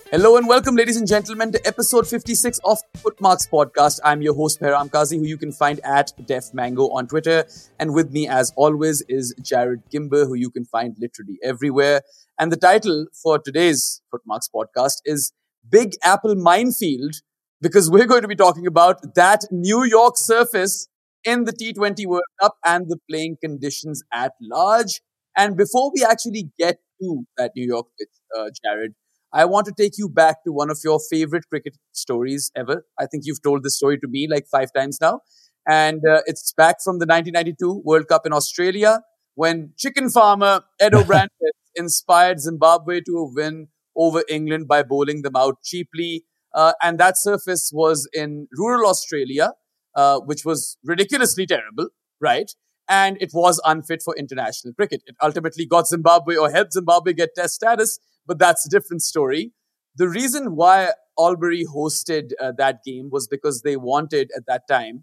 Hello and welcome, ladies and gentlemen, to episode 56 of Footmarks Podcast. I'm your host, Behram Kazi, who you can find at Def Mango on Twitter. And with me, as always, is Jared Gimber, who you can find literally everywhere. And the title for today's Footmarks Podcast is Big Apple Minefield, because we're going to be talking about that New York surface in the T20 World Cup and the playing conditions at large. And before we actually get to that New York pitch, Jared, I want to take you back to one of your favorite cricket stories ever. I think you've told this story to me like 5 times now. And it's back from the 1992 World Cup in Australia when chicken farmer Ed O'Brien inspired Zimbabwe to a win over England by bowling them out cheaply. And that surface was in rural Australia, which was ridiculously terrible, right? And it was unfit for international cricket. It ultimately got Zimbabwe or helped Zimbabwe get test status, but that's a different story. The reason why Albury hosted that game was because they wanted at that time,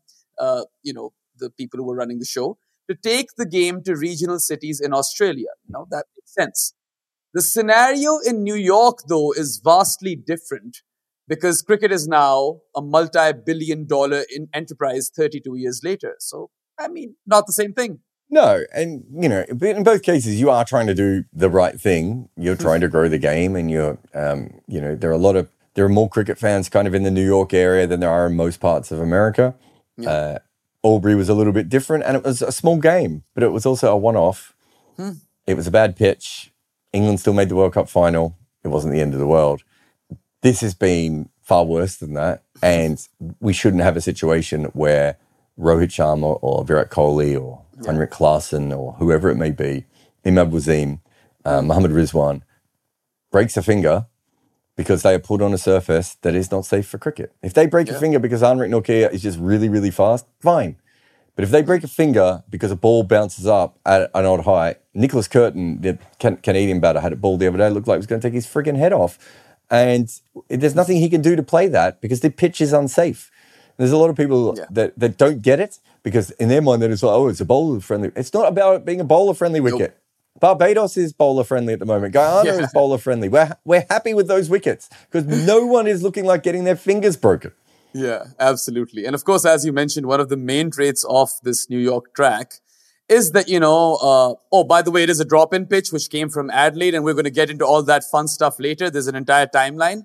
the people who were running the show, to take the game to regional cities in Australia. Now, that makes sense. The scenario in New York, though, is vastly different because cricket is now a multi-billion-dollar enterprise 32 years later. So, I mean, not the same thing. No, and, in both cases, you are trying to do the right thing. You're trying to grow the game, and there are more cricket fans kind of in the New York area than there are in most parts of America. Yeah. Albury was a little bit different, and it was a small game, but it was also a one-off. It was a bad pitch. England still made the World Cup final. It wasn't the end of the world. This has been far worse than that, and we shouldn't have a situation where Rohit Sharma or Virat Kohli or Henrik Klaasen or whoever it may be, Imad Wasim, Mohammad Rizwan, breaks a finger because they are put on a surface that is not safe for cricket. If they break a finger because Henrik Nortje is just really, really fast, fine. But if they break a finger because a ball bounces up at an odd height, Nicholas Curtin, the Canadian batter, had a ball the other day, looked like he was going to take his frigging head off. And there's nothing he can do to play that because the pitch is unsafe. There's a lot of people that don't get it because in their mind, it's like, it's a bowler-friendly. It's not about being a bowler-friendly wicket. Nope. Barbados is bowler-friendly at the moment. Guyana is bowler-friendly. We're happy with those wickets because no one is looking like getting their fingers broken. Yeah, absolutely. And of course, as you mentioned, one of the main traits of this New York track is that, by the way, it is a drop-in pitch, which came from Adelaide, and we're going to get into all that fun stuff later. There's an entire timeline.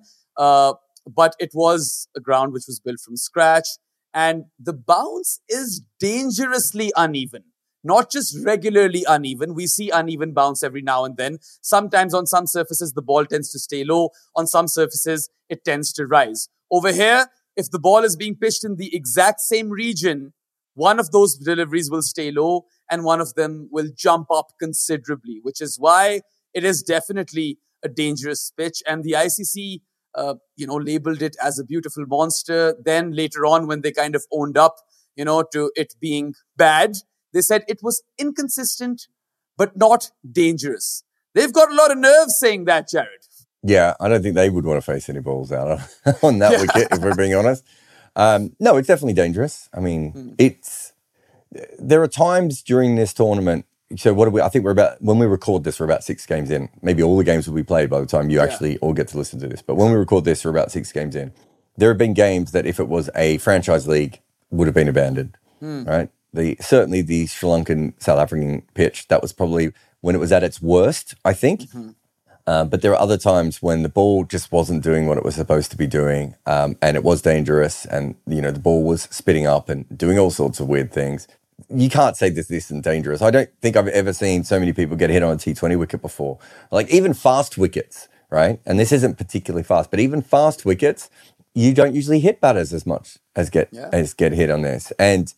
But it was a ground which was built from scratch. And the bounce is dangerously uneven, not just regularly uneven. We see uneven bounce every now and then. Sometimes on some surfaces, the ball tends to stay low. On some surfaces, it tends to rise. Over here, if the ball is being pitched in the exact same region, one of those deliveries will stay low and one of them will jump up considerably, which is why it is definitely a dangerous pitch. And the ICC labeled it as a beautiful monster. Then later on, when they kind of owned up, to it being bad, they said it was inconsistent, but not dangerous. They've got a lot of nerve saying that, Jared. Yeah, I don't think they would want to face any balls out on that wicket, if we're being honest. No, it's definitely dangerous. I mean, there are times during this tournament. So I think when we record this, we're about 6 games in. Maybe all the games will be played by the time you actually all get to listen to this. But when we record this, we're about 6 games in. There have been games that if it was a franchise league, would have been abandoned, right? Certainly the Sri Lankan, South African pitch, that was probably when it was at its worst, I think. But there are other times when the ball just wasn't doing what it was supposed to be doing, and it was dangerous, and the ball was spitting up and doing all sorts of weird things. You can't say this isn't dangerous. I don't think I've ever seen so many people get hit on a T20 wicket before. Like even fast wickets, right? And this isn't particularly fast, but even fast wickets, you don't usually hit batters as much as get hit on this. And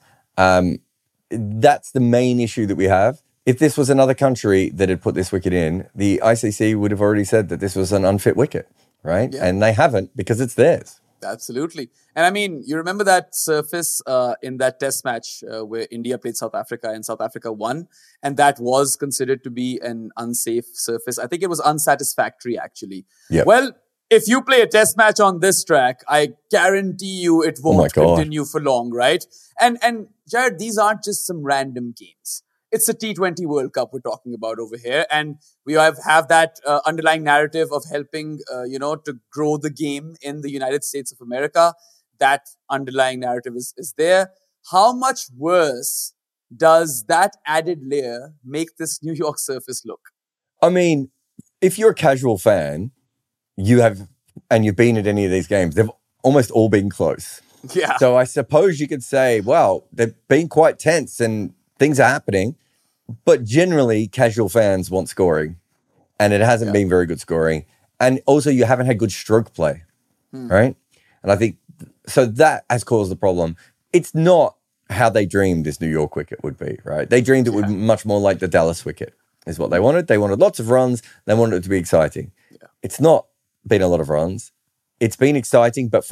that's the main issue that we have. If this was another country that had put this wicket in, the ICC would have already said that this was an unfit wicket, right? Yeah. And they haven't because it's theirs. Absolutely. And I mean, you remember that surface in that test match where India played South Africa and South Africa won, and that was considered to be an unsafe surface. I think it was unsatisfactory, actually. Yep. Well, if you play a test match on this track, I guarantee you it won't continue for long, right? And Jared, these aren't just some random games. it's a T20 World Cup we're talking about over here. And we have that underlying narrative of helping, to grow the game in the United States of America. That underlying narrative is there. How much worse does that added layer make this New York surface look? I mean, if you're a casual fan, you've been at any of these games, they've almost all been close. Yeah. So I suppose you could say, well, they've been quite tense and things are happening, but generally casual fans want scoring, and it hasn't been very good scoring. And also you haven't had good stroke play, right? And I think, so that has caused the problem. It's not how they dreamed this New York wicket would be, right? They dreamed it would be much more like the Dallas wicket is what they wanted. They wanted lots of runs. They wanted it to be exciting. Yeah. It's not been a lot of runs. It's been exciting, but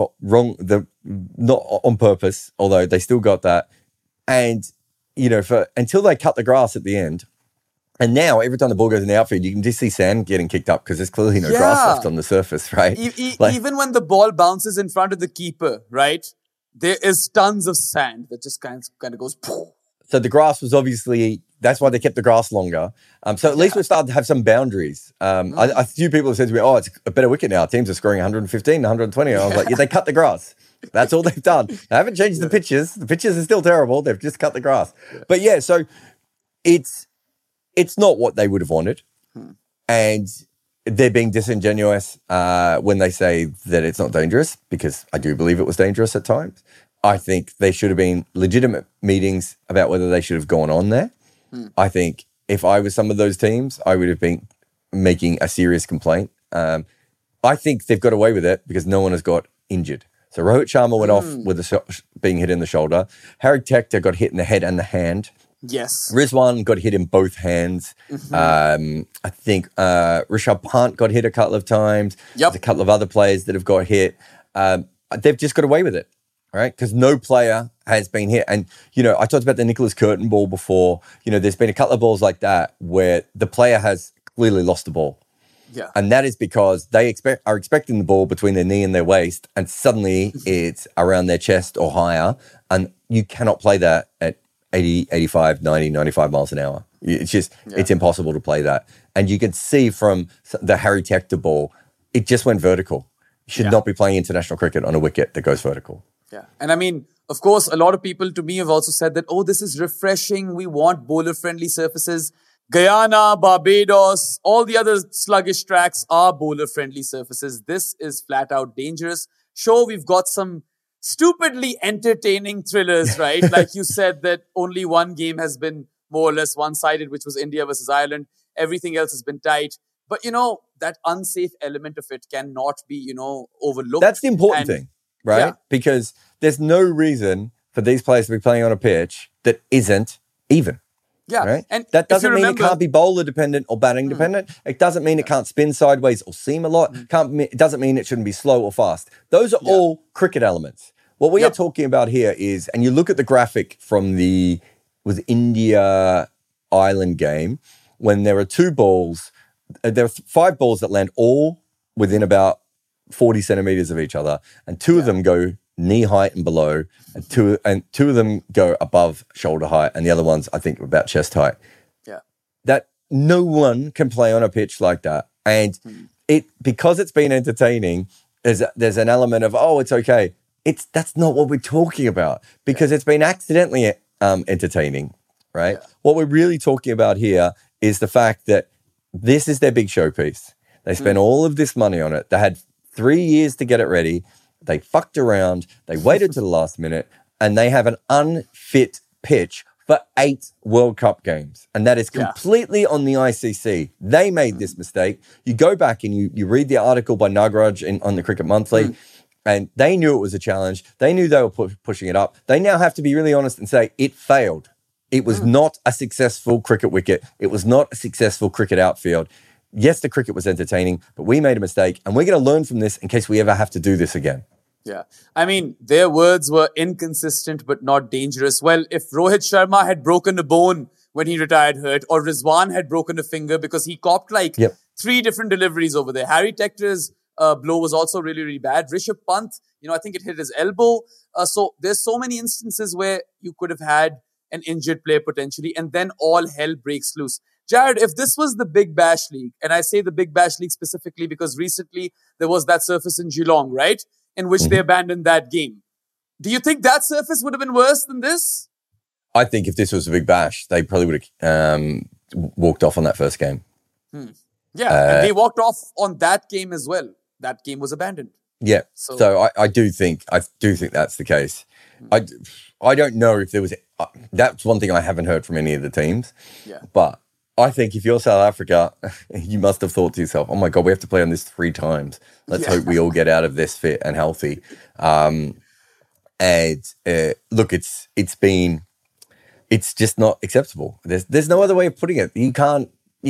not on purpose, although they still got that. And, until they cut the grass at the end, and now every time the ball goes in the outfield, you can just see sand getting kicked up because there's clearly no grass left on the surface, right? Even when the ball bounces in front of the keeper, right, there is tons of sand that just kind of goes poof. So the grass was obviously, that's why they kept the grass longer. So at least we've started to have some boundaries. A few people have said to me, it's a better wicket now. Teams are scoring 115, 120. I was like, they cut the grass. That's all they've done. They haven't changed the pitches. The pitches are still terrible. They've just cut the grass. Yeah. But so it's not what they would have wanted. And they're being disingenuous when they say that it's not dangerous, because I do believe it was dangerous at times. I think there should have been legitimate meetings about whether they should have gone on there. I think if I was some of those teams, I would have been making a serious complaint. I think they've got away with it because no one has got injured. So Rohit Sharma went off with being hit in the shoulder. Harry Tector got hit in the head and the hand. Yes. Rizwan got hit in both hands. I think Rishabh Pant got hit a couple of times. There's a couple of other players that have got hit. They've just got away with it. Right, because no player has been hit. And, I talked about the Nicholas Curtin ball before. There's been a couple of balls like that where the player has clearly lost the ball. Yeah. And that is because they are expecting the ball between their knee and their waist, and suddenly it's around their chest or higher. And you cannot play that at 80, 85, 90, 95 miles an hour. It's just, it's impossible to play that. And you can see from the Harry Tector ball, it just went vertical. You should not be playing international cricket on a wicket that goes vertical. Yeah. And I mean, of course, a lot of people to me have also said that, this is refreshing. We want bowler-friendly surfaces. Guyana, Barbados, all the other sluggish tracks are bowler-friendly surfaces. This is flat out dangerous. Sure, we've got some stupidly entertaining thrillers, right? Like you said that only one game has been more or less one-sided, which was India versus Ireland. Everything else has been tight. But, that unsafe element of it cannot be, overlooked. That's the important thing. Right? Yeah. Because there's no reason for these players to be playing on a pitch that isn't even. Yeah. Right? And that doesn't mean it can't be bowler dependent or batting dependent. It doesn't mean it can't spin sideways or seam a lot. It doesn't mean it shouldn't be slow or fast. Those are all cricket elements. What we are talking about here is, and you look at the graphic from the India-Ireland game, when there are two balls, there are 5 balls that land all within about 40 centimeters of each other, and 2 of them go knee height and below, and two of them go above shoulder height, and the other ones I think are about chest height. Yeah, that no one can play on a pitch like that, and because it's been entertaining. There's an element of it's okay. That's not what we're talking about, because it's been accidentally entertaining, right? Yeah. What we're really talking about here is the fact that this is their big showpiece. They spent all of this money on it. They had 3 years to get it ready. They fucked around. They waited to the last minute, and they have an unfit pitch for 8 World Cup games. And that is completely on the ICC. They made this mistake. You go back and you read the article by Nagaraj on the Cricket Monthly, and they knew it was a challenge. They knew they were pushing it up. They now have to be really honest and say it failed. It was not a successful cricket wicket. It was not a successful cricket outfield. Yes, the cricket was entertaining, but we made a mistake, and we're going to learn from this in case we ever have to do this again. Yeah. I mean, their words were inconsistent but not dangerous. Well, if Rohit Sharma had broken a bone when he retired hurt, or Rizwan had broken a finger because he copped 3 different deliveries over there. Harry Tector's blow was also really, really bad. Rishabh Pant, I think it hit his elbow. So there's so many instances where you could have had an injured player potentially, and then all hell breaks loose. Jared, if this was the Big Bash League, and I say the Big Bash League specifically because recently there was that surface in Geelong, right? In which they abandoned that game. Do you think that surface would have been worse than this? I think if this was a Big Bash, they probably would have walked off on that first game. Yeah, and they walked off on that game as well. That game was abandoned. Yeah, so I do think that's the case. I don't know if there was. That's one thing I haven't heard from any of the teams. Yeah, but I think if you're South Africa, you must have thought to yourself, "Oh my God, we have to play on this 3 times. Let's hope we all get out of this fit and healthy." Look, it's just not acceptable. There's no other way of putting it. You can't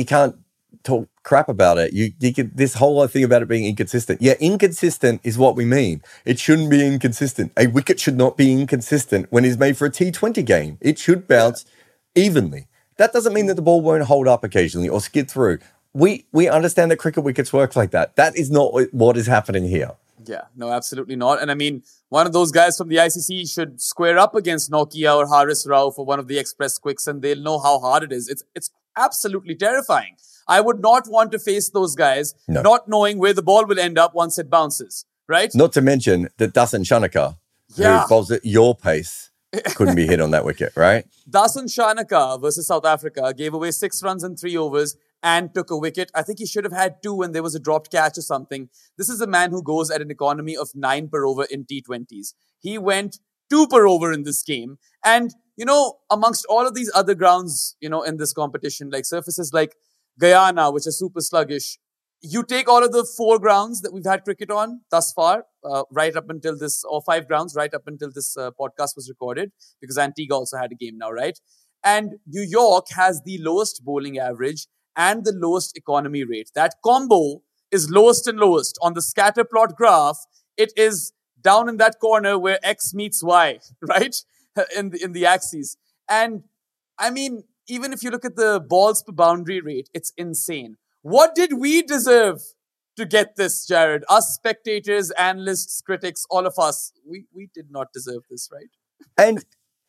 talk crap about it. You could, this whole thing about it being inconsistent. Yeah, inconsistent is what we mean. It shouldn't be inconsistent. A wicket should not be inconsistent when it's made for a T20 game. It should bounce evenly. That doesn't mean that the ball won't hold up occasionally or skid through. We understand that cricket wickets work like that. That is not what is happening here. Yeah, no, absolutely not. And I mean, one of those guys from the ICC should square up against Nokia or Haris Rao for one of the express quicks, and they'll know how hard it is. It's absolutely terrifying. I would not want to face those guys, not knowing where the ball will end up once it bounces, right? Not to mention that Dasan Shanaka, who bowls at your pace, couldn't be hit on that wicket, right? Dasan Shanaka versus South Africa gave away 6 runs in 3 overs and took a wicket. I think he should have had 2 when there was a dropped catch or something. This is a man who goes at an economy of 9 per over in T20s. He went 2 per over in this game. And, amongst all of these other grounds, in this competition, like surfaces like Guyana, which are super sluggish, you take all of the 4 grounds that we've had cricket on thus far, right up until this, or 5 grounds, right up until this podcast was recorded, because Antigua also had a game now, right? And New York has the lowest bowling average and the lowest economy rate. That combo is lowest and lowest. On the scatter plot graph, it is down in that corner where X meets Y, right? In the axes. And I mean, even if you look at the balls per boundary rate, it's insane. What did we deserve to get this, Jared? Us spectators, analysts, critics, all of us, we did not deserve this, right? And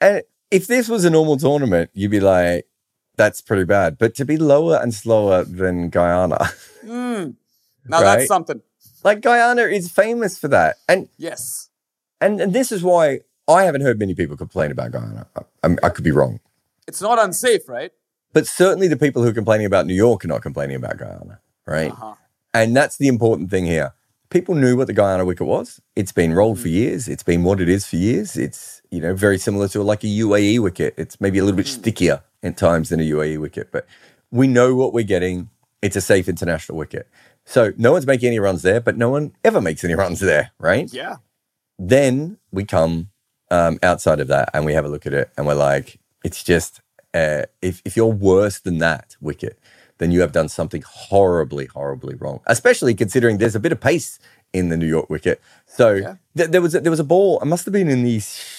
if this was a normal tournament, you'd be like, that's pretty bad. But to be lower and slower than Guyana. Now that's something. Like Guyana is famous for that. And yes. And this is why I haven't heard many people complain about Guyana. I could be wrong. It's not unsafe, right? But certainly the people who are complaining about New York are not complaining about Guyana, right? And that's the important thing here. People knew what the Guyana wicket was. It's been rolled for years. It's been what it is for years. It's, very similar to like a UAE wicket. It's maybe a little bit stickier at times than a UAE wicket, but we know what we're getting. It's a safe international wicket. So no one's making any runs there, but no one ever makes any runs there, right? Yeah. Then we come outside of that and we have a look at it and we're like, it's just, if you're worse than that wicket, then you have done something horribly, horribly wrong, especially considering there's a bit of pace in the New York wicket. So there was a ball, it must have been in the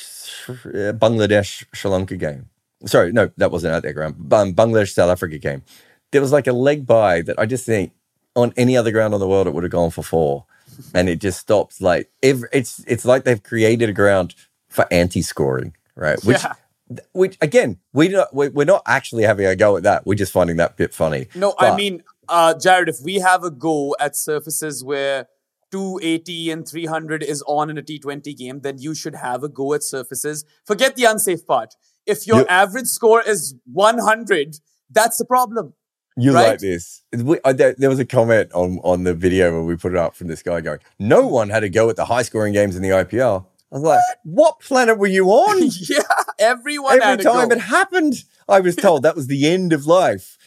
Bangladesh-Sri Lanka game. Sorry, no, that wasn't at their ground. Bangladesh-South Africa game. There was like a leg by that I just think on any other ground on the world, it would have gone for 4. And it just stops like, it's like they've created a ground for anti-scoring, right? Which again, we're not actually having a go at that. We're just finding that bit funny. No, but I mean, Jared, if we have a go at surfaces where 280 and 300 is on in a T20 game, then you should have a go at surfaces. Forget the unsafe part. If your average score is 100, that's the problem. You like this. There was a comment on the video where we put it up from this guy going, no one had a go at the high-scoring games in the IPL. I was like, what planet were you on? Every time it happened, I was told that was the end of life.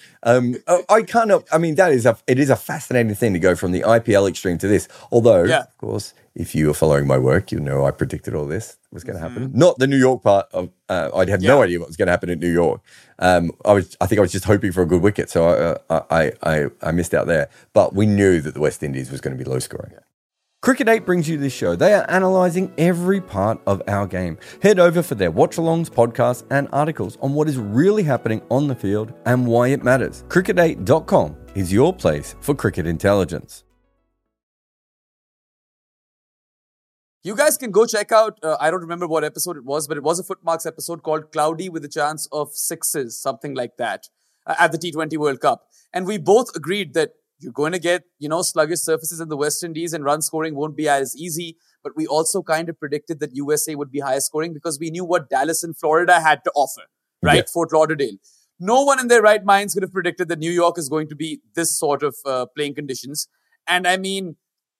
It is a fascinating thing to go from the IPL extreme to this. Although, of course, if you are following my work, you know I predicted all this was going to happen. Not the New York part of, I'd have no idea what was going to happen in New York. I think I was just hoping for a good wicket, so I missed out there. But we knew that the West Indies was going to be low scoring. Cricket8 brings you this show. They are analysing every part of our game. Head over for their watch-alongs, podcasts and articles on what is really happening on the field and why it matters. Cricket8.com is your place for cricket intelligence. You guys can go check out, I don't remember what episode it was, but it was a Footmarks episode called Cloudy with a Chance of Sixes, something like that, at the T20 World Cup. And we both agreed that you're going to get, sluggish surfaces in the West Indies and run scoring won't be as easy. But we also kind of predicted that USA would be higher scoring because we knew what Dallas and Florida had to offer, right? Yeah. Fort Lauderdale. No one in their right minds could have predicted that New York is going to be this sort of playing conditions. And I mean,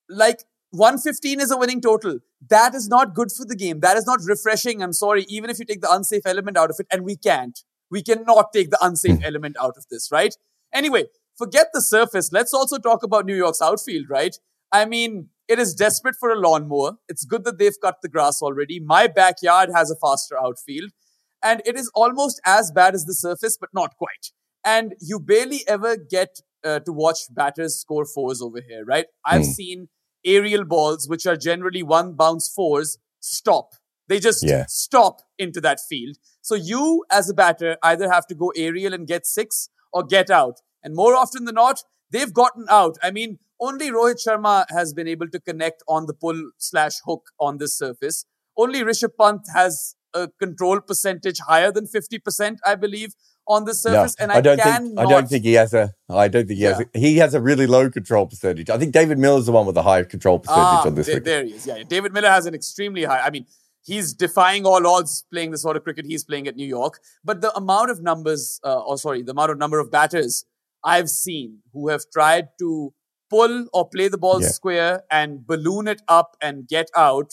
115 is a winning total. That is not good for the game. That is not refreshing. I'm sorry. Even if you take the unsafe element out of it, and we cannot take the unsafe element out of this, right? Anyway, forget the surface. Let's also talk about New York's outfield, right? I mean, it is desperate for a lawnmower. It's good that they've cut the grass already. My backyard has a faster outfield. And it is almost as bad as the surface, but not quite. And you barely ever get to watch batters score fours over here, right? I've seen aerial balls, which are generally one bounce fours, stop. They just stop into that field. So you, as a batter, either have to go aerial and get 6 or get out. And more often than not, they've gotten out. I mean, only Rohit Sharma has been able to connect on the pull/hook on this surface. Only Rishabh Pant has a control percentage higher than 50%, I believe, on the surface. No, and I don't think he has he has a really low control percentage. I think David Miller's the one with the high control percentage on this. There he is. Yeah, David Miller has an extremely high. I mean, he's defying all odds playing the sort of cricket he's playing at New York. But the amount of number of batters I've seen who have tried to pull or play the ball square and balloon it up and get out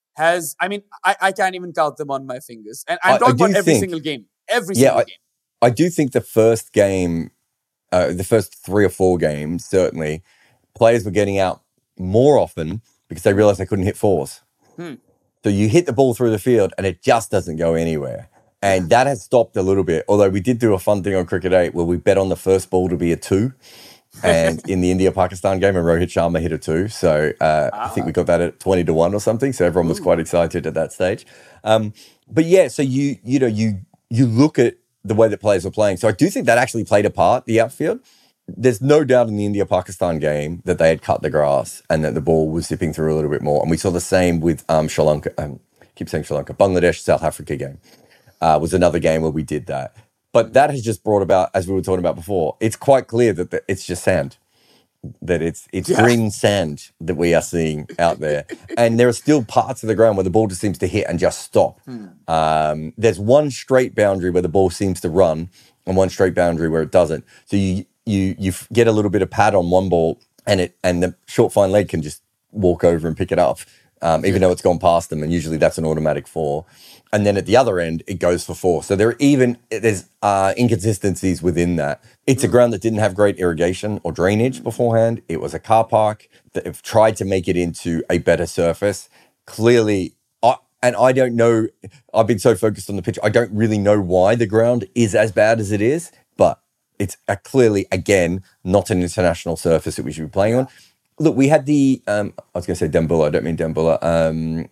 I can't even count them on my fingers. And I'm talking about every single game. Every single game. I do think the first game, the first 3 or 4 games, certainly, players were getting out more often because they realized they couldn't hit fours. So you hit the ball through the field and it just doesn't go anywhere. And that has stopped a little bit. Although we did do a fun thing on Cricket 8 where we bet on the first ball to be a 2. And in the India-Pakistan game, and Rohit Sharma hit a 2. So I think we got that at 20-1 or something. So everyone was quite excited at that stage. But yeah, so you look at the way that players were playing. So I do think that actually played a part, the outfield. There's no doubt in the India-Pakistan game that they had cut the grass and that the ball was zipping through a little bit more. And we saw the same with Sri Lanka. Bangladesh, South Africa game was another game where we did that. But that has just brought about, as we were talking about before, it's quite clear that it's just sand, that it's green sand that we are seeing out there. And there are still parts of the ground where the ball just seems to hit and just stop. There's one straight boundary where the ball seems to run and one straight boundary where it doesn't. So you get a little bit of pad on one ball and the short fine leg can just walk over and pick it up, even though it's gone past them. And usually that's an automatic 4. And then at the other end, it goes for 4. So there's inconsistencies within that. It's a ground that didn't have great irrigation or drainage beforehand. It was a car park that have tried to make it into a better surface. Clearly, I don't know, I've been so focused on the pitch, I don't really know why the ground is as bad as it is, but it's clearly, again, not an international surface that we should be playing on. Look, we had the, I was going to say Dambulla, I don't mean Dambulla,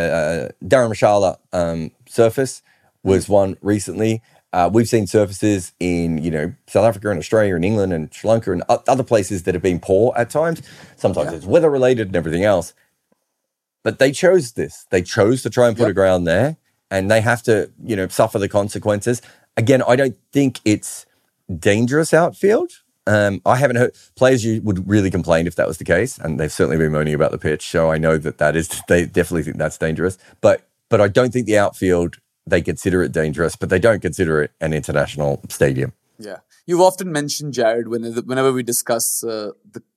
Dharamshala surface was one recently. We've seen surfaces in, South Africa and Australia and England and Sri Lanka and other places that have been poor at times. Sometimes it's weather related and everything else. But they chose this. They chose to try and put a ground there and they have to, suffer the consequences. Again, I don't think it's dangerous outfield. I haven't heard players would really complain if that was the case, and they've certainly been moaning about the pitch. So I know that is, they definitely think that's dangerous. But I don't think the outfield, they consider it dangerous, but they don't consider it an international stadium. Yeah, you've often mentioned, Jared, whenever we discuss the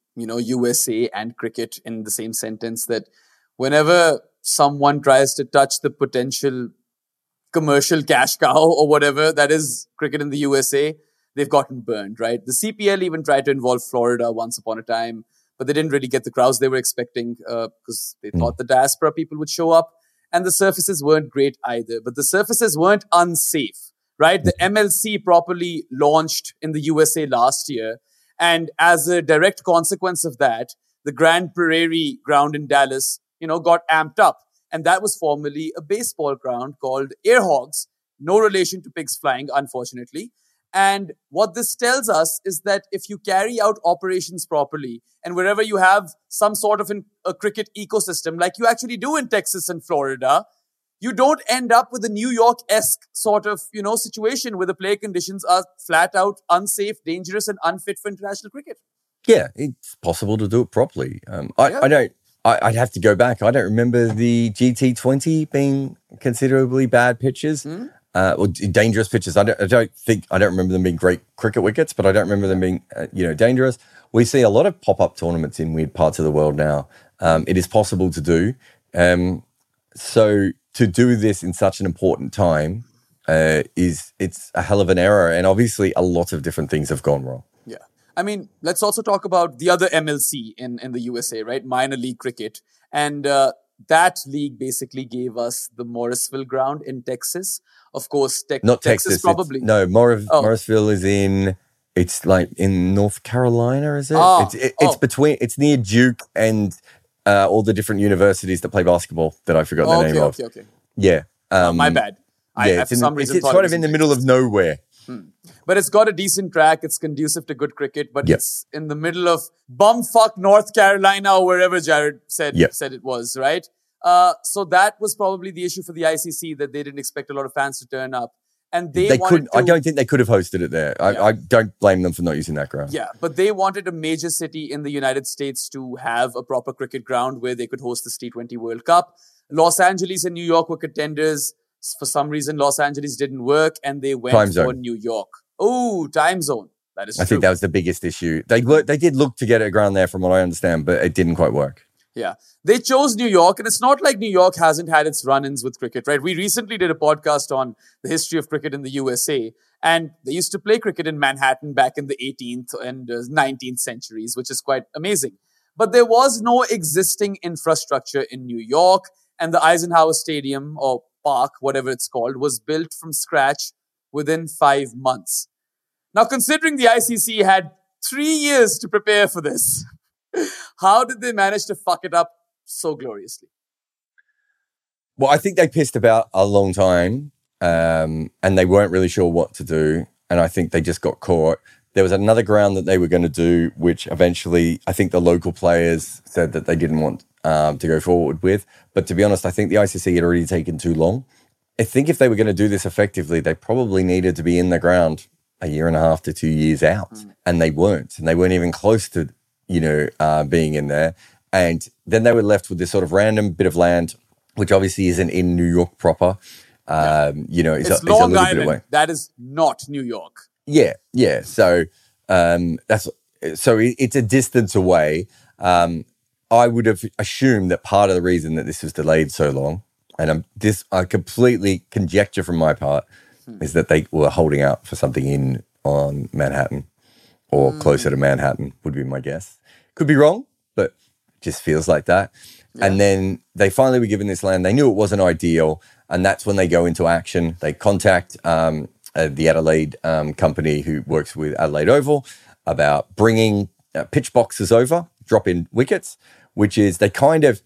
USA and cricket in the same sentence, that whenever someone tries to touch the potential commercial cash cow or whatever that is cricket in the USA, they've gotten burned, right? The CPL even tried to involve Florida once upon a time, but they didn't really get the crowds they were expecting because they thought the diaspora people would show up. And the surfaces weren't great either, but the surfaces weren't unsafe, right? The MLC properly launched in the USA last year. And as a direct consequence of that, the Grand Prairie ground in Dallas, got amped up. And that was formerly a baseball ground called Air Hogs. No relation to pigs flying, unfortunately. And what this tells us is that if you carry out operations properly, and wherever you have some sort of a cricket ecosystem, like you actually do in Texas and Florida, you don't end up with a New York-esque sort of, situation where the play conditions are flat out unsafe, dangerous, and unfit for international cricket. Yeah, it's possible to do it properly. I'd have to go back. I don't remember the GT20 being considerably bad pitches. Or dangerous pitches. I don't remember them being great cricket wickets, but I don't remember them being, dangerous. We see a lot of pop-up tournaments in weird parts of the world now. It is possible to do. So to do this in such an important time it's a hell of an error. And obviously a lot of different things have gone wrong. Yeah. I mean, let's also talk about the other MLC in the USA, right? Minor League Cricket. And that league basically gave us the Morrisville ground in Texas. Of course, not Texas probably. Morrisville is it's like in North Carolina, is it? It's near Duke and all the different universities that play basketball that I forgot the name of. Okay. Yeah. My bad. For some reason it's kind of in the middle of nowhere. But it's got a decent track. It's conducive to good cricket, but it's in the middle of bumfuck North Carolina or wherever Jared said it was, right? So that was probably the issue for the ICC, that they didn't expect a lot of fans to turn up. And they couldn't. I don't think they could have hosted it there. I don't blame them for not using that ground. Yeah, but they wanted a major city in the United States to have a proper cricket ground where they could host this T20 World Cup. Los Angeles and New York were contenders. For some reason, Los Angeles didn't work, and they went for New York. Oh, time zone. That is true. I think that was the biggest issue. They did look to get a ground there, from what I understand, but it didn't quite work. Yeah. They chose New York, and it's not like New York hasn't had its run-ins with cricket, right? We recently did a podcast on the history of cricket in the USA, and they used to play cricket in Manhattan back in the 18th and 19th centuries, which is quite amazing. But there was no existing infrastructure in New York, and the Eisenhower Stadium, or Park, whatever it's called, was built from scratch within 5 months. Now, considering the ICC had 3 years to prepare for this, how did they manage to fuck it up so gloriously? Well, I think they pissed about a long time, and they weren't really sure what to do. And I think they just got caught. There was another ground that they were going to do, which eventually I think the local players said that they didn't want to go forward with. But to be honest, I think the ICC had already taken too long. I think if they were going to do this effectively, they probably needed to be in the ground 1.5 to 2 years out. And they weren't. And they weren't even close to, being in there. And then they were left with this sort of random bit of land, which obviously isn't in New York proper. It's Long Island. Bit away. That is not New York. Yeah. So it's a distance away. I would have assumed that part of the reason that this was delayed so long, and I completely conjecture from my part, is that they were holding out for something on Manhattan or closer to Manhattan would be my guess. Could be wrong, but it just feels like that. Yeah. And then they finally were given this land. They knew it wasn't ideal, and that's when they go into action. They contact the Adelaide company who works with Adelaide Oval about bringing pitch boxes over, drop-in wickets, which is they kind of...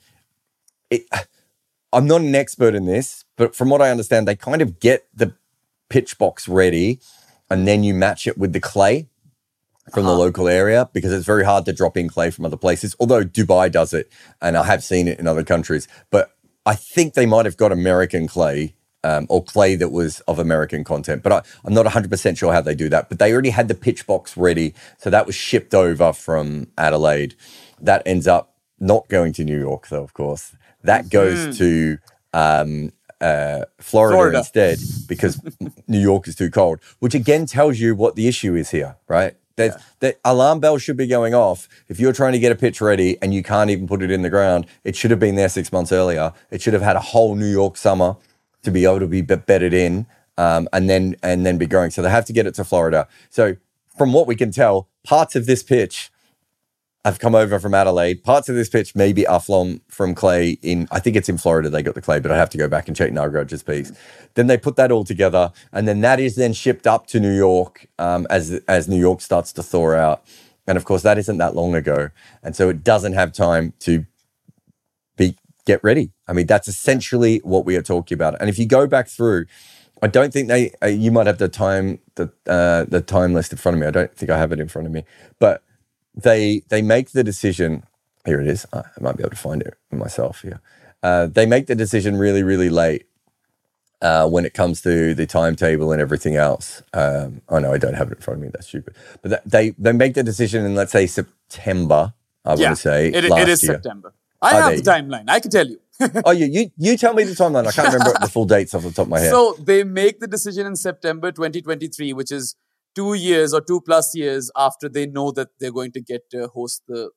I'm not an expert in this, but from what I understand, they kind of get the pitch box ready and then you match it with the clay from the local area, because it's very hard to drop in clay from other places, although Dubai does it, and I have seen it in other countries. But I think they might have got American clay or clay that was of American content, but I'm not 100% sure how they do that. But they already had the pitch box ready, so that was shipped over from Adelaide. That ends up not going to New York, though, of course. That goes to Florida instead, because New York is too cold, which again tells you what the issue is here, right? The alarm bell should be going off. If you're trying to get a pitch ready and you can't even put it in the ground, it should have been there 6 months earlier. It should have had a whole New York summer to be able to be bedded in and then be going. So they have to get it to Florida. So from what we can tell, parts of this pitch have come over from Adelaide. Parts of this pitch maybe are from clay I think it's in Florida they got the clay, but I have to go back and check Nagaraj's piece. Then they put that all together, and then that is then shipped up to New York as New York starts to thaw out. And of course, that isn't that long ago. And so it doesn't have time to get ready. I mean, that's essentially what we are talking about. And if you go back through I don't think they. You might have the time list in front of me. I don't think I have it in front of me. But they make the decision. Here it is. I might be able to find it myself here. They make the decision really, really late when it comes to the timetable and everything else. Oh no, I don't have it in front of me. That's stupid. But they make the decision in, let's say, September. I want to say it is year. September. I have the timeline. I can tell you. Oh, you tell me the timeline. I can't remember the full dates off the top of my head. So they make the decision in September 2023, which is 2 years or 2+ years after they know that they're going to get to host the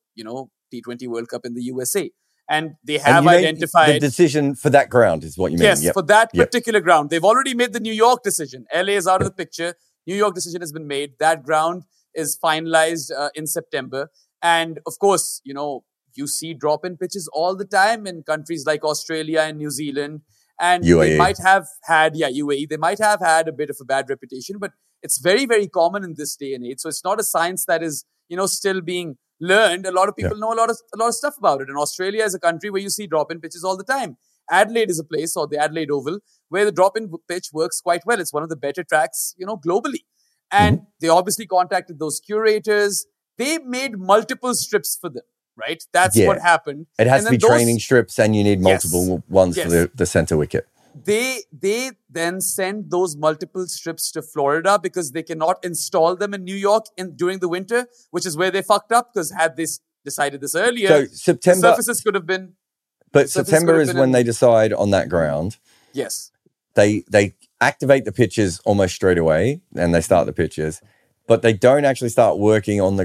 T20 World Cup in the USA. And they have identified the decision for that ground is what you mean. Yes, for that particular ground. They've already made the New York decision. LA is out of the picture. New York decision has been made. That ground is finalized in September. And of course, you see drop-in pitches all the time in countries like Australia and New Zealand. And UAE. They might have had, UAE, they might have had a bit of a bad reputation, but it's very, very common in this day and age. So it's not a science that is, still being learned. A lot of people know a lot of stuff about it. And Australia is a country where you see drop-in pitches all the time. Adelaide is a place, or the Adelaide Oval, where the drop-in pitch works quite well. It's one of the better tracks, globally. And they obviously contacted those curators. They made multiple strips for them. Right? That's what happened. It has to be training strips, and you need multiple ones for the center wicket. They then send those multiple strips to Florida because they cannot install them in New York during the winter, which is where they fucked up, because had they decided this earlier, so September, the surfaces could have been... But September is when they decide on that ground. Yes. They activate the pitches almost straight away, and they start the pitches. But they don't actually start working on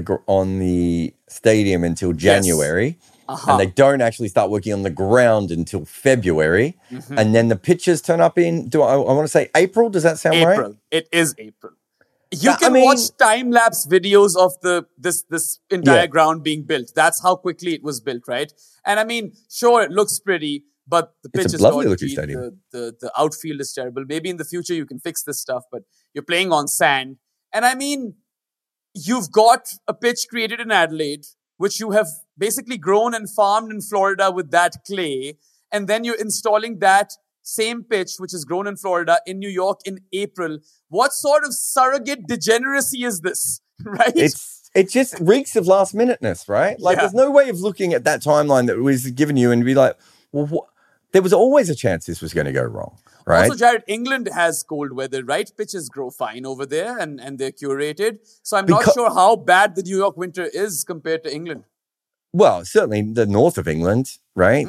the stadium until January. Yes. And they don't actually start working on the ground until February. Mm-hmm. And then the pitches turn up in, I want to say April? Does that sound right? April. It is April. You can watch time-lapse videos of this entire ground being built. That's how quickly it was built, right? And sure, it looks pretty, but the pitch is lovely looking stadium. The outfield is terrible. Maybe in the future you can fix this stuff, but you're playing on sand. And you've got a pitch created in Adelaide, which you have basically grown and farmed in Florida with that clay. And then you're installing that same pitch, which is grown in Florida, in New York in April. What sort of surrogate degeneracy is this, right? It just reeks of last minuteness, right? There's no way of looking at that timeline that was given you and be like, well, there was always a chance this was going to go wrong. Right. Also, Jared, England has cold weather, right? Pitches grow fine over there and they're curated. So I'm not sure how bad the New York winter is compared to England. Well, certainly the north of England, right?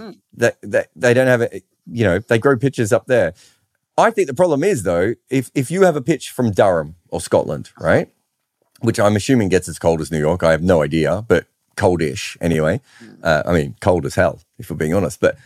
They don't have it, they grow pitches up there. I think the problem is, though, if you have a pitch from Durham or Scotland, right? Which I'm assuming gets as cold as New York. I have no idea, but coldish anyway. Cold as hell, if we're being honest. But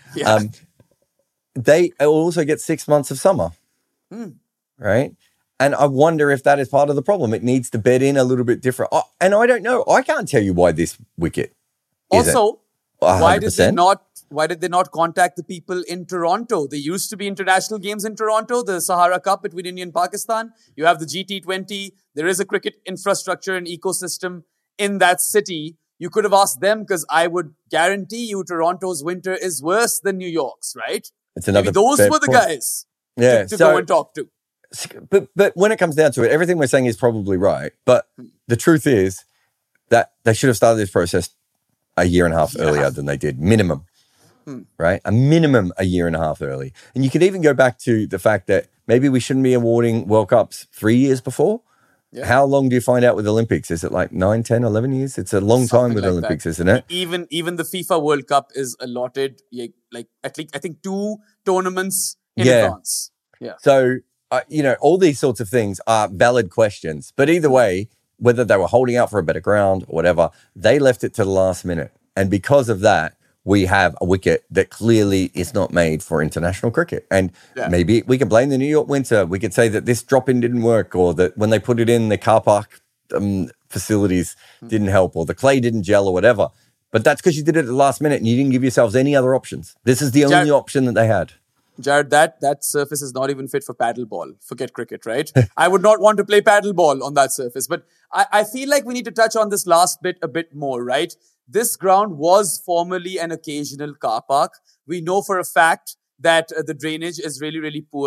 they also get 6 months of summer, right? And I wonder if that is part of the problem. It needs to bed in a little bit different. And I don't know. I can't tell you why this wicket also, why did they not contact the people in Toronto? There used to be international games in Toronto, the Sahara Cup between India and Pakistan. You have the GT20. There is a cricket infrastructure and ecosystem in that city. You could have asked them, because I would guarantee you Toronto's winter is worse than New York's, right? It's another. Maybe those were the guys to go and talk to. But when it comes down to it, everything we're saying is probably right. But the truth is that they should have started this process a year and a half earlier than they did, minimum. Right? A minimum a year and a half early. And you could even go back to the fact that maybe we shouldn't be awarding World Cups 3 years before. Yeah. How long do you find out with Olympics? Is it like 9, 10, 11 years? It's a long time with Olympics, isn't it? Even the FIFA World Cup is allotted at least, I think, 2 tournaments in advance. Yeah. So, all these sorts of things are valid questions. But either way, whether they were holding out for a better ground or whatever, they left it to the last minute. And because of that, we have a wicket that clearly is not made for international cricket. And maybe we can blame the New York winter. We could say that this drop-in didn't work, or that when they put it in, the car park facilities didn't help, or the clay didn't gel, or whatever. But that's because you did it at the last minute and you didn't give yourselves any other options. This is the only option that they had. Jared, that surface is not even fit for paddleball. Forget cricket, right? I would not want to play paddleball on that surface. But I feel like we need to touch on this last bit a bit more, right? This ground was formerly an occasional car park. We know for a fact that the drainage is really, really poor.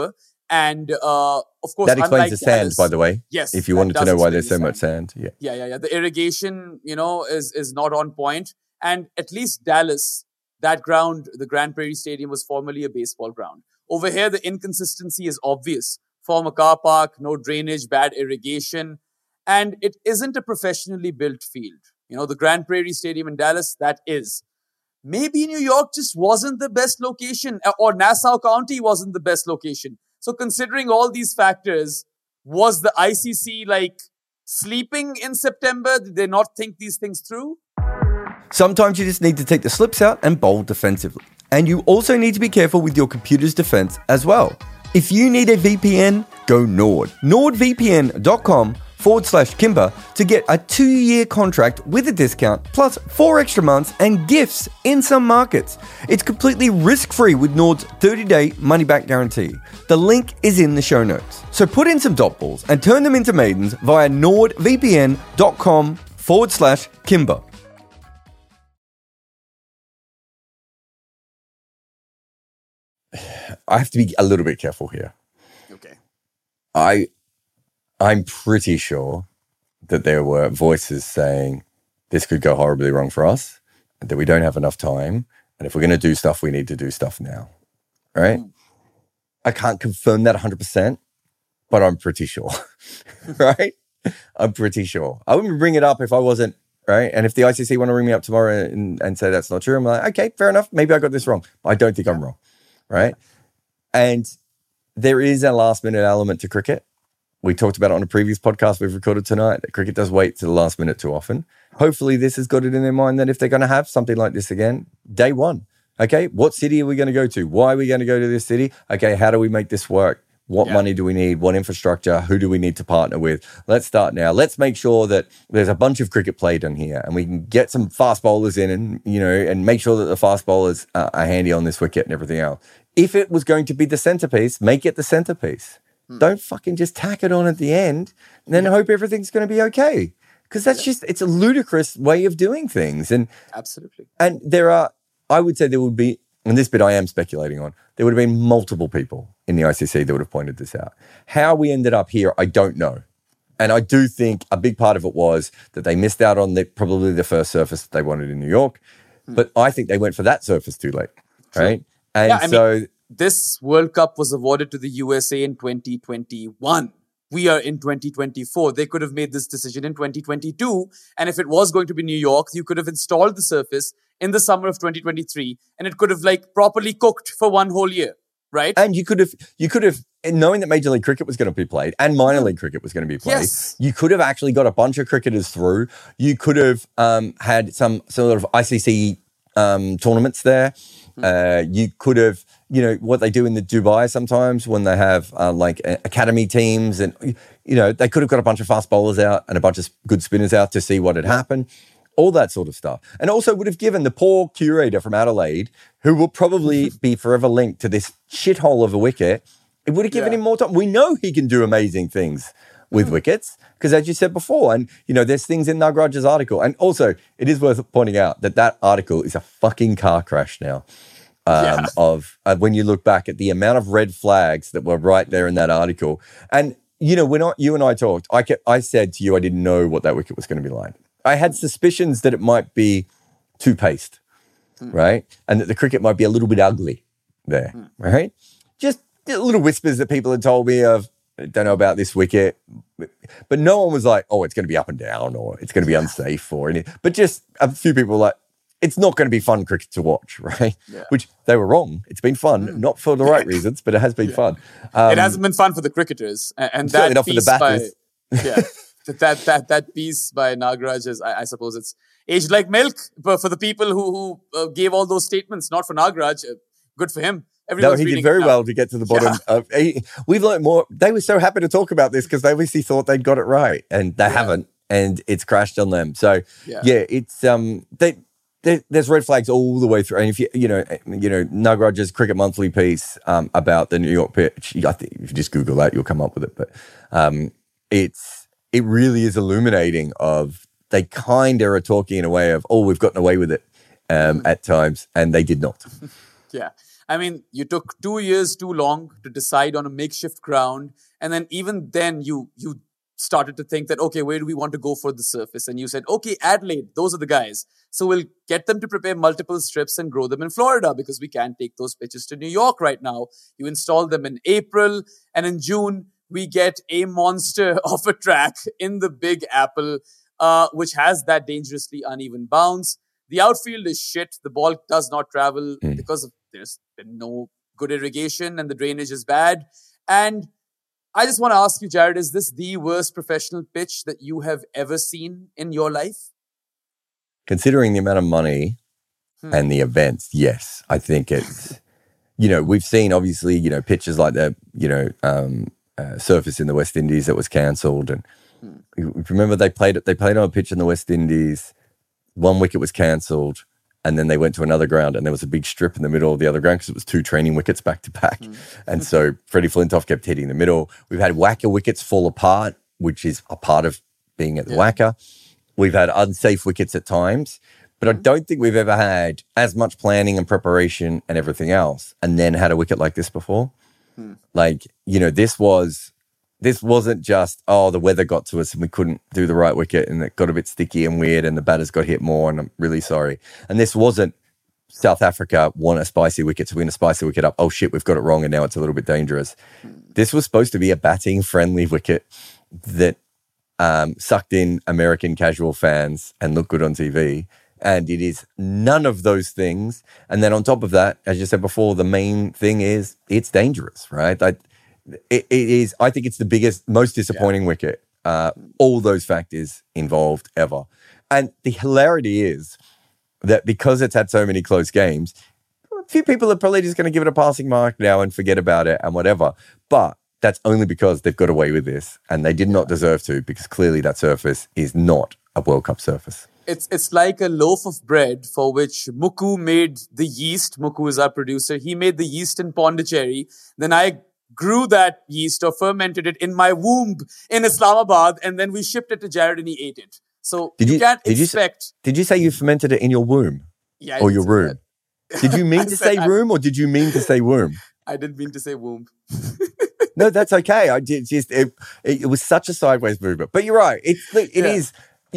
And of course, that explains unlike the sand, Dallas, by the way. yes, If you that wanted to does know why explain there's the so much sand. sand. Yeah. The irrigation, is not on point. And at least Dallas, that ground, the Grand Prairie Stadium, was formerly a baseball ground. Over here, the inconsistency is obvious. Former car park, no drainage, bad irrigation, and it isn't a professionally built field. The Grand Prairie Stadium in Dallas, that is. Maybe New York just wasn't the best location, or Nassau County wasn't the best location. So considering all these factors, was the ICC sleeping in September? Did they not think these things through? Sometimes you just need to take the slips out and bowl defensively. And you also need to be careful with your computer's defense as well. If you need a VPN, go Nord. NordVPN.com/Kimber to get a 2-year contract with a discount plus 4 extra months and gifts in some markets. It's completely risk-free with Nord's 30-day money-back guarantee. The link is in the show notes. So put in some dot balls and turn them into maidens via NordVPN.com/Kimber. I have to be a little bit careful here. Okay. I'm pretty sure that there were voices saying this could go horribly wrong for us, and that we don't have enough time, and if we're going to do stuff, we need to do stuff now. Right? I can't confirm that 100%, but I'm pretty sure. Right? I'm pretty sure. I wouldn't bring it up if I wasn't, right? And if the ICC want to ring me up tomorrow and say that's not true, I'm like, okay, fair enough. Maybe I got this wrong. But I don't think I'm wrong. Right? And there is a last minute element to cricket. We talked about it on a previous podcast we've recorded tonight, that cricket does wait to the last minute too often. Hopefully this has got it in their mind that if they're going to have something like this again, day one, okay, what city are we going to go to? Why are we going to go to this city? Okay, how do we make this work? What money do we need? What infrastructure? Who do we need to partner with? Let's start now. Let's make sure that there's a bunch of cricket played on here and we can get some fast bowlers in and make sure that the fast bowlers are handy on this wicket and everything else. If it was going to be the centerpiece, make it the centerpiece. Don't fucking just tack it on at the end and then hope everything's going to be okay. Because it's a ludicrous way of doing things. And absolutely. And I would say there would be, and this bit I am speculating on, there would have been multiple people in the ICC that would have pointed this out. How we ended up here, I don't know. And I do think a big part of it was that they missed out on probably the first surface that they wanted in New York. But I think they went for that surface too late, right? And this World Cup was awarded to the USA in 2021. We are in 2024. They could have made this decision in 2022. And if it was going to be New York, you could have installed the surface in the summer of 2023 and it could have properly cooked for one whole year, right? And you could have, knowing that Major League Cricket was going to be played and minor league cricket was going to be played, you could have actually got a bunch of cricketers through. You could have had some sort of ICC tournaments there. You could have, what they do in the Dubai sometimes when they have academy teams and, they could have got a bunch of fast bowlers out and a bunch of good spinners out to see what had happened, all that sort of stuff. And also would have given the poor curator from Adelaide, who will probably be forever linked to this shithole of a wicket, it would have given him more time. We know he can do amazing things with wickets, because as you said before, and there's things in Nagraj's article, and also it is worth pointing out that article is a fucking car crash now. When you look back at the amount of red flags that were right there in that article, and when you and I talked, I said to you I didn't know what that wicket was going to be like. I had suspicions that it might be too paced, right, and that the cricket might be a little bit ugly there, right? Just little whispers that people had told me of. Don't know about this wicket, but no one was like, "Oh, it's going to be up and down," or "It's going to be unsafe," or anything. But just a few people were like, "It's not going to be fun cricket to watch," right? Yeah. Which they were wrong. It's been fun, not for the right reasons, but it has been fun. It hasn't been fun for the cricketers, and that not piece for the batters. that piece by Nagraj is, I suppose, it's aged like milk. But for the people who gave all those statements, not for Nagraj, good for him. He did very well to get to the bottom of. We've learned more. They were so happy to talk about this because they obviously thought they'd got it right, and they haven't, and it's crashed on them. So it's there's red flags all the way through. And if you Nagraj's Cricket Monthly piece about the New York pitch, I think if you just Google that, you'll come up with it. But it really is illuminating. Of they kind of are talking in a way of, we've gotten away with it at times, and they did not. Yeah. I mean, you took 2 years too long to decide on a makeshift ground. And then even then you started to think that, okay, where do we want to go for the surface? And you said, okay, Adelaide, those are the guys. So we'll get them to prepare multiple strips and grow them in Florida because we can't take those pitches to New York right now. You install them in April, and in June, we get a monster of a track in the Big Apple, which has that dangerously uneven bounce. The outfield is shit. The ball does not travel because there's been no good irrigation and the drainage is bad. And I just want to ask you, Jared, is this the worst professional pitch that you have ever seen in your life? Considering the amount of money and the events, yes. I think it's, we've seen obviously, pitches like that, surface in the West Indies that was cancelled. And remember they played on a pitch in the West Indies, one wicket was cancelled, and then they went to another ground and there was a big strip in the middle of the other ground because it was 2 training wickets back to back. And so Freddie Flintoff kept hitting the middle. We've had whacker wickets fall apart, which is a part of being at the whacker. We've had unsafe wickets at times, but I don't think we've ever had as much planning and preparation and everything else and then had a wicket like this before. Like, this wasn't just, the weather got to us and we couldn't do the right wicket and it got a bit sticky and weird and the batters got hit more and I'm really sorry. And this wasn't South Africa want a spicy wicket, so we're going to spice the wicket up. Oh shit, we've got it wrong and now it's a little bit dangerous. This was supposed to be a batting friendly wicket that sucked in American casual fans and looked good on TV. And it is none of those things. And then on top of that, as you said before, the main thing is it's dangerous, right? It is. I think it's the biggest, most disappointing wicket. All those factors involved ever. And the hilarity is that because it's had so many close games, a few people are probably just going to give it a passing mark now and forget about it and whatever. But that's only because they've got away with this and they did not deserve to, because clearly that surface is not a World Cup surface. It's like a loaf of bread for which Muku made the yeast. Muku is our producer. He made the yeast in Pondicherry. Then I grew that yeast or fermented it in my womb in Islamabad, and then we shipped it to Jared and he ate it. So you can't expect... Did you say you fermented it in your womb? Yeah. Or your room? Did you mean to say room or did you mean to say womb? I didn't mean to say womb. No, that's okay. I did just it was such a sideways movement. But you're right. It is,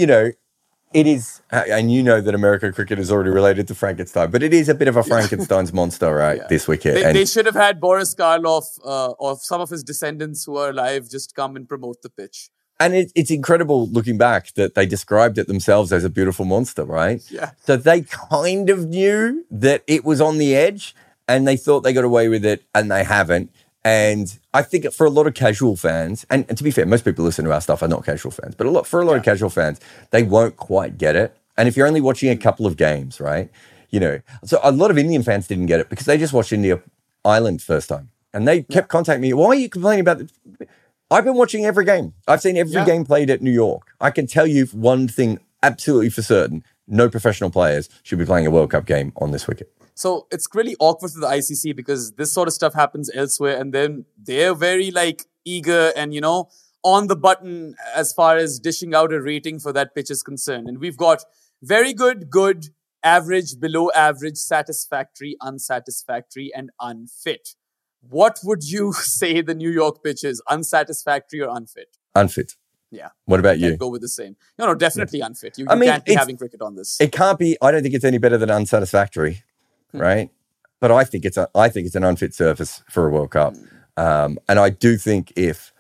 it is, and that American cricket is already related to Frankenstein, but it is a bit of a Frankenstein's monster, right, this wicket. They should have had Boris Karloff or some of his descendants who are alive just come and promote the pitch. And it's incredible looking back that they described it themselves as a beautiful monster, right? Yeah. So they kind of knew that it was on the edge and they thought they got away with it and they haven't. And I think for a lot of casual fans, and to be fair, most people listen to our stuff are not casual fans, but for a lot of casual fans, they won't quite get it. And if you're only watching a couple of games, right, so a lot of Indian fans didn't get it because they just watched India Island first time. And they kept contacting me, why are you complaining about this? I've been watching every game. I've seen every game played at New York. I can tell you one thing absolutely for certain, no professional players should be playing a World Cup game on this wicket. So it's really awkward for the ICC because this sort of stuff happens elsewhere and then they're very eager and, on the button as far as dishing out a rating for that pitch is concerned. And we've got very good, average, below average, satisfactory, unsatisfactory, and unfit. What would you say the New York pitch is? Unsatisfactory or unfit? Unfit. Yeah. What about you? Go with the same. No, definitely unfit. You can't be having cricket on this. It can't be. I don't think it's any better than unsatisfactory. Right, but I think it's an unfit surface for a World Cup, and I do think if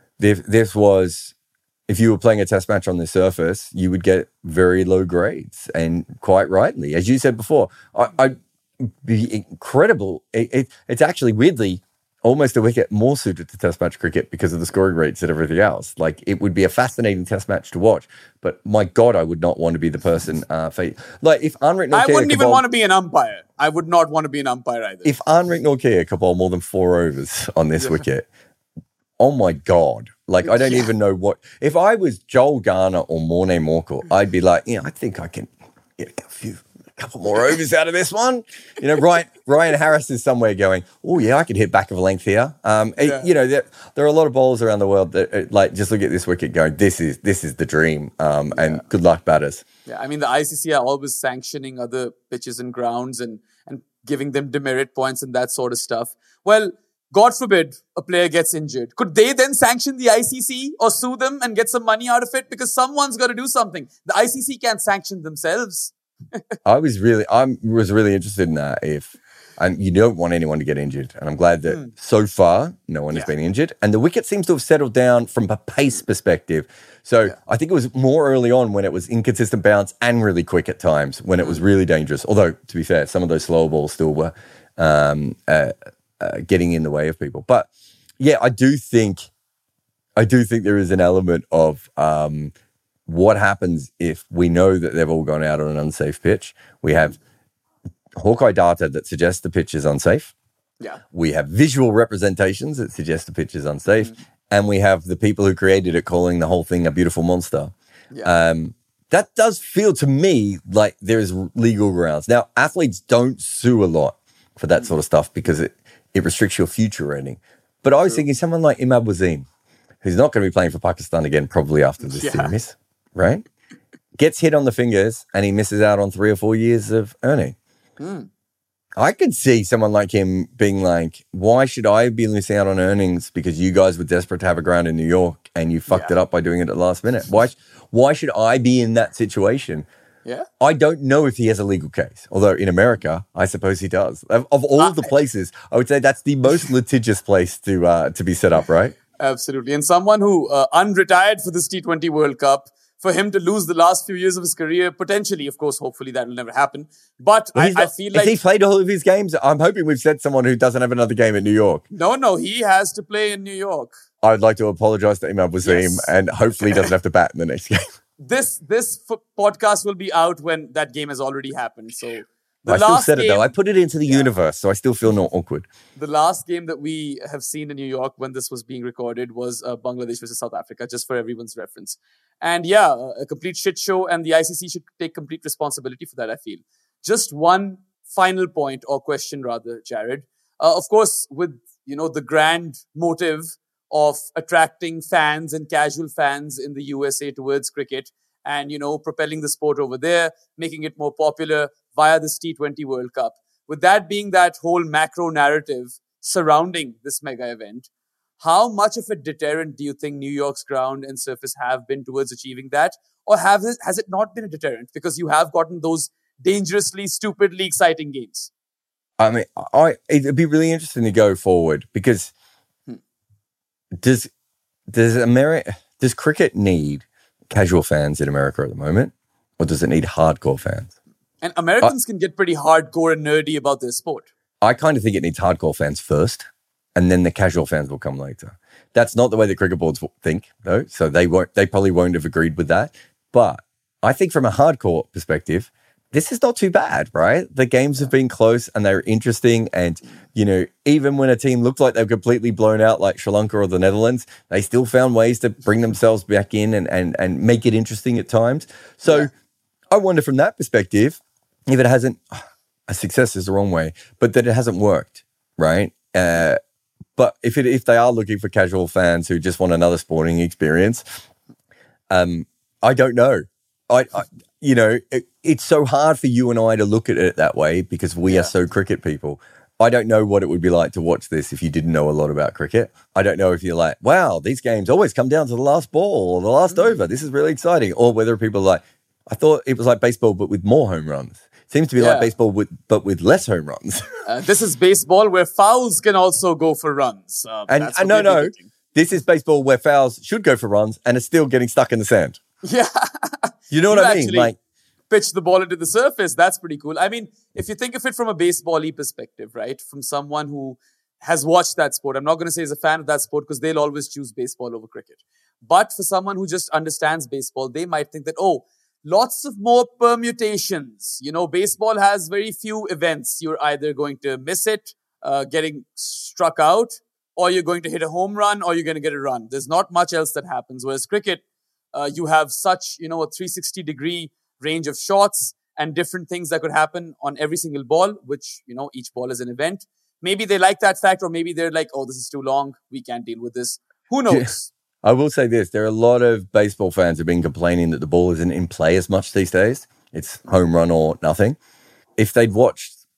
you were playing a Test match on this surface, you would get very low grades, and quite rightly, as you said before, I'd be incredible. It's actually weirdly almost a wicket more suited to Test match cricket because of the scoring rates and everything else. It would be a fascinating Test match to watch, but my God, I would not want to be the person. If Anrich Nortje, I wouldn't even want to be an umpire. I would not want to be an umpire either. If Anrich Nortje could bowl more than 4 overs on this wicket, oh my God. I don't even know what... If I was Joel Garner or Morne Morkel, I'd be like, I think I can get a couple more overs out of this one. Ryan Harris is somewhere going, oh yeah, I could hit back of a length here. There are a lot of bowlers around the world that just look at this wicket going, this is the dream. And good luck, batters. Yeah, I mean, the ICC are always sanctioning other pitches and grounds and giving them demerit points and that sort of stuff. Well, God forbid a player gets injured. Could they then sanction the ICC or sue them and get some money out of it? Because someone's got to do something. The ICC can't sanction themselves. I was really interested in that. And you don't want anyone to get injured. And I'm glad that so far no one has been injured. And the wicket seems to have settled down from a pace perspective. So I think it was more early on when it was inconsistent bounce and really quick at times when it was really dangerous. Although, to be fair, some of those slower balls still were getting in the way of people. But yeah, I do think there is an element of what happens if we know that they've all gone out on an unsafe pitch. We have Hawkeye data that suggests the pitch is unsafe. Yeah. We have visual representations that suggest the pitch is unsafe. And we have the people who created it calling the whole thing a beautiful monster. Yeah. That does feel to me like there's legal grounds. Now, athletes don't sue a lot for that sort of stuff because it restricts your future rating. But I was thinking someone like Imad Wasim, who's not going to be playing for Pakistan again probably after this series, right? Gets hit on the fingers and he misses out on 3 or 4 years of earning. I could see someone like him being like, why should I be losing out on earnings because you guys were desperate to have a ground in New York and you fucked it up by doing it at the last minute? Why should I be in that situation? Yeah. I don't know if he has a legal case, although in America, I suppose he does. Of all the places, I would say that's the most litigious place to be set up, right? Absolutely. And someone who unretired for this T20 World Cup, for him to lose the last few years of his career, potentially, of course, hopefully that will never happen. But I feel like... Has he played all of his games? I'm hoping we've said someone who doesn't have another game in New York. No, he has to play in New York. I'd like to apologize to Imad Wasim and hopefully he doesn't have to bat in the next game. This podcast will be out when that game has already happened. So I still said it though. I put it into the universe, so I still feel not awkward. The last game that we have seen in New York when this was being recorded was Bangladesh versus South Africa, just for everyone's reference. And a complete shit show, and the ICC should take complete responsibility for that, I feel. Just one final point or question rather, Jared. Of course, with, the grand motive of attracting fans and casual fans in the USA towards cricket and, propelling the sport over there, making it more popular via this T20 World Cup. With that being that whole macro narrative surrounding this mega event, how much of a deterrent do you think New York's ground and surface have been towards achieving that? Or has it not been a deterrent? Because you have gotten those dangerously, stupidly exciting games. I mean, it'd be really interesting to go forward because does cricket need casual fans in America at the moment? Or does it need hardcore fans? And Americans can get pretty hardcore and nerdy about their sport. I kind of think it needs hardcore fans first, and then the casual fans will come later. That's not the way the cricket boards think, though. So they probably won't have agreed with that. But I think from a hardcore perspective, this is not too bad, right? The games have been close and they're interesting. And, even when a team looked like they were completely blown out, like Sri Lanka or the Netherlands, they still found ways to bring themselves back in and make it interesting at times. So I wonder from that perspective, if it hasn't, a success is the wrong way, but that it hasn't worked, right? But if they are looking for casual fans who just want another sporting experience, I don't know. It's so hard for you and I to look at it that way because we are so cricket people. I don't know what it would be like to watch this if you didn't know a lot about cricket. I don't know if you're like, wow, these games always come down to the last ball or the last over. This is really exciting. Or whether people are like, I thought it was like baseball, but with more home runs. Seems to be like baseball, but with less home runs. This is baseball where fouls can also go for runs. No. This is baseball where fouls should go for runs and are still getting stuck in the sand. Yeah. You know what I mean? Like, pitch the ball into the surface. That's pretty cool. I mean, if you think of it from a baseball-y perspective, right? From someone who has watched that sport. I'm not going to say is a fan of that sport because they'll always choose baseball over cricket. But for someone who just understands baseball, they might think that, lots of more permutations. Baseball has very few events. You're either going to miss it, getting struck out, or you're going to hit a home run, or you're going to get a run. There's not much else that happens. Whereas cricket, you have such, a 360-degree range of shots and different things that could happen on every single ball, which, each ball is an event. Maybe they like that fact, or maybe they're like, this is too long. We can't deal with this. Who knows? I will say this. There are a lot of baseball fans who've been complaining that the ball isn't in play as much these days. It's home run or nothing. If they'd watched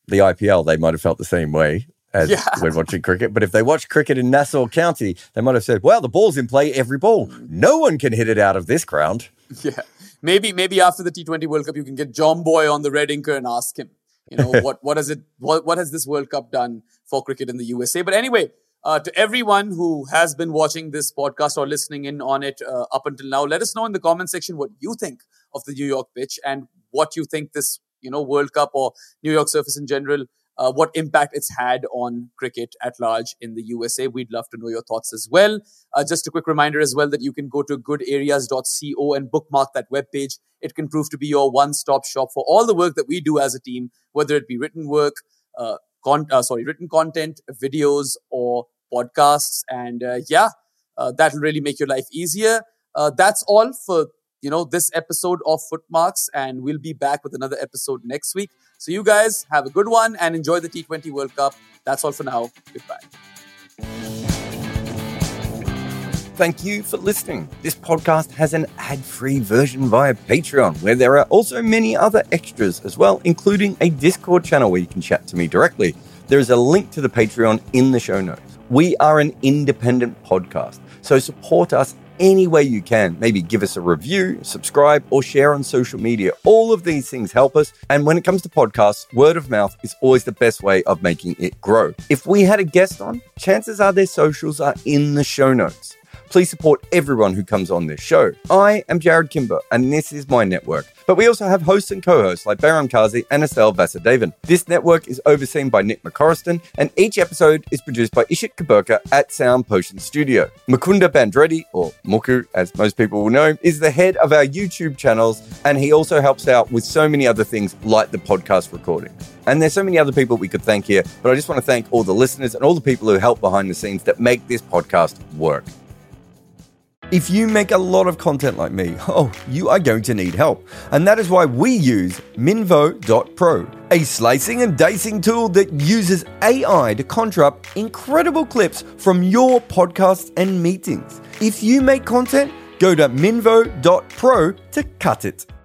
the IPL, they might have felt the same way as when watching cricket. But if they watch cricket in Nassau County, they might have said, well, the ball's in play every ball. No one can hit it out of this ground. Yeah. Maybe after the T20 World Cup, you can get John Boy on the red inker and ask him, what has this World Cup done for cricket in the USA? But anyway, to everyone who has been watching this podcast or listening in on it up until now, let us know in the comment section what you think of the New York pitch and what you think this, World Cup or New York surface in general, what impact it's had on cricket at large in the USA. We'd love to know your thoughts as well. Just a quick reminder as well that you can go to goodareas.co and bookmark that webpage. It can prove to be your one-stop shop for all the work that we do as a team, whether it be written work, written content, videos, or podcasts. And that'll really make your life easier. That's all for this episode of Footmarks, and we'll be back with another episode next week. So you guys have a good one and enjoy the T20 World Cup. That's all for now. Goodbye. Thank you for listening. This podcast has an ad-free version via Patreon, where there are also many other extras as well, including a Discord channel where you can chat to me directly. There is a link to the Patreon in the show notes. We are an independent podcast, so support us any way you can. Maybe give us a review, subscribe, or share on social media. All of these things help us. And when it comes to podcasts, word of mouth is always the best way of making it grow. If we had a guest on, chances are their socials are in the show notes. Please support everyone who comes on this show. I am Jared Kimber, and this is my network. But we also have hosts and co-hosts like Behram Kazi and Estelle Vasudevan. This network is overseen by Nick McCorriston, and each episode is produced by Ishit Kaburka at Sound Potion Studio. Mukunda Bandreddi, or Muku as most people will know, is the head of our YouTube channels, and he also helps out with so many other things like the podcast recording. And there's so many other people we could thank here, but I just want to thank all the listeners and all the people who help behind the scenes that make this podcast work. If you make a lot of content like me, you are going to need help. And that is why we use Minvo.pro, a slicing and dicing tool that uses AI to conjure up incredible clips from your podcasts and meetings. If you make content, go to Minvo.pro to cut it.